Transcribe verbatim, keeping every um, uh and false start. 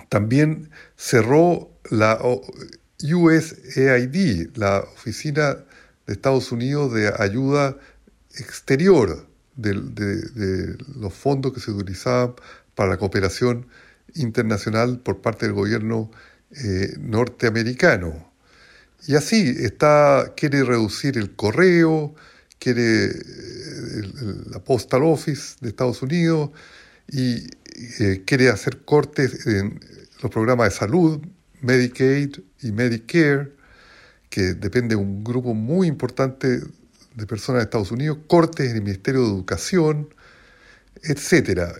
También cerró la U S A I D, la Oficina de Estados Unidos de Ayuda Exterior, de, de, de los fondos que se utilizaban para la cooperación internacional por parte del gobierno eh, norteamericano. Y así está, quiere reducir el correo, quiere el, el, la Postal Office de Estados Unidos y eh, quiere hacer cortes en los programas de salud, Medicaid y Medicare, que depende de un grupo muy importante de personas de Estados Unidos, cortes en el Ministerio de Educación, etcétera.